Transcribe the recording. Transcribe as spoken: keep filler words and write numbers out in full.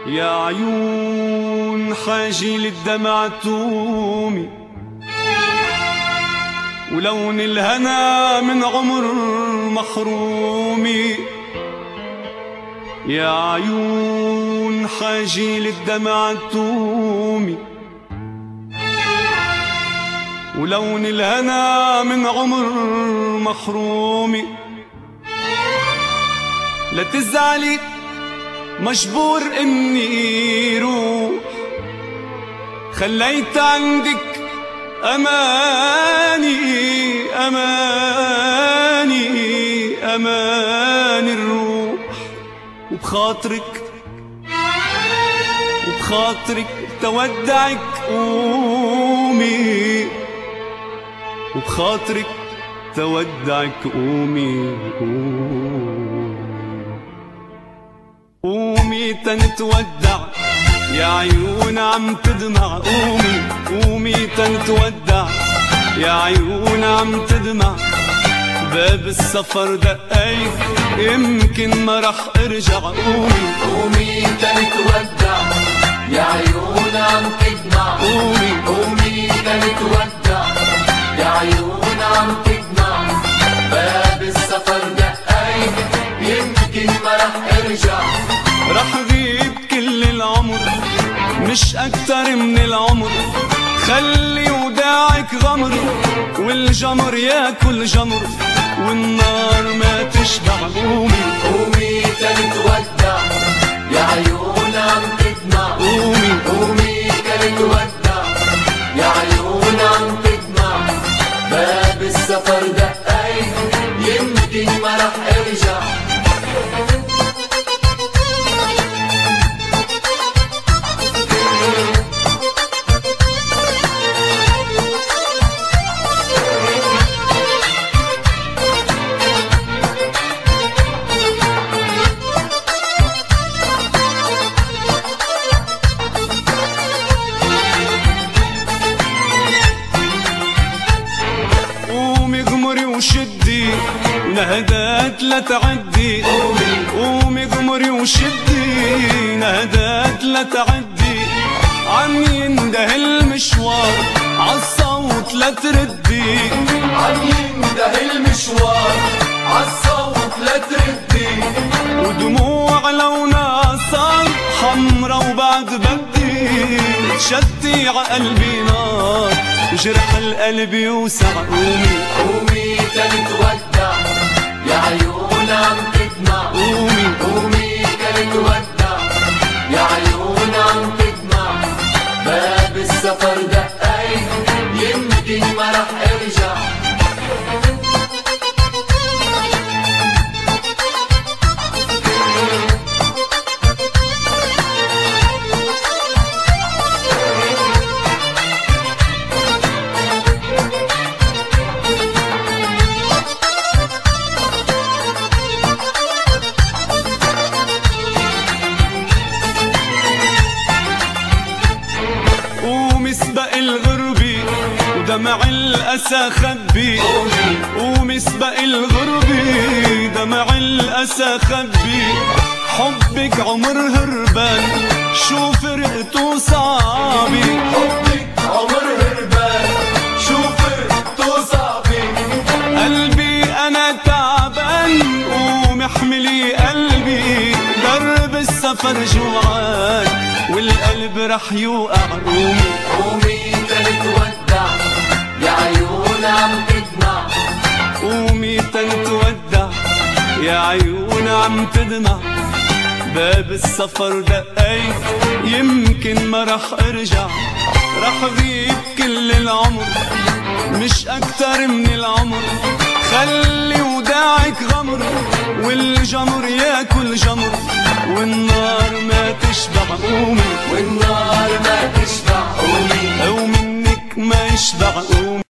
يا عيون حاجي للدمع تومي، ولون الهنا من عمر محرومي. يا عيون حاجي للدمع تومي، ولون الهنا من عمر محرومي. لا تزعلي مجبور اني روح، خليت عندك اماني اماني اماني الروح. وبخاطرك وبخاطرك تودعك قومي، وبخاطرك تودعك قومي قومي قومي تنتودع يا عيون عم تدمع. قومي قومي تنتودع يا عيون عم تدمع. باب السفر دقيت يمكن ما رح ارجع. قومي قومي تنتودع يا عيون عم تدمع. قومي قومي تنتودع يا عيون عم تدمع. باب السفر دقيت يمكن ما رح ارجع. رح غيب كل العمر مش اكتر من العمر. خلي وداعك غمر والجمر ياكل جمر والنار ما تشبع. قومي قومي تنتودع يا عيون عم تدمع. قومي قومي تنتودع يا عيون عم تدمع. باب السفر دقيت يمكن ما رح ارجع. وشدي نهدات لا تعدي. قومي غمري وشدي نهدات لا تعدي. عم ينده المشوار عالصوت لا تردي. عم ينده المشوار عالصوت لا تردي. ودموع لونها صار حمرا وبعد بدي شتي عقلبي نار وجرح القلب يوسع. قومي قومي تنتودع يا عيون عم تدمع. قومي قومي تنتودع يا عيون عم تدمع. باب السفر دقيت يمكن ما رح ارجع. ومسبق الغربي ودمع الأسى خبي. ومسبق الغربي دمع الأسى خبي. حبك عمر هربان شو فرقته صعبي. حبك عمر هربان شو فرقته صعبي. قلبي أنا تعبان قومي احملي قلبي. درب السفر جوعان والقلب رح يوقع. قومي قومي تنتودع يا عيون عم تدمع. قومي تنتودع يا عيون عم تدمع. باب السفر دقيت يمكن ما رح ارجع. رح غيب كل العمر مش اكتر من العمر. خلي وداعك غمر والجمر ياكل جمر والنار ما تشبع. قومي والنار ما تشبع. قومي ومنك ما يشبع. قومي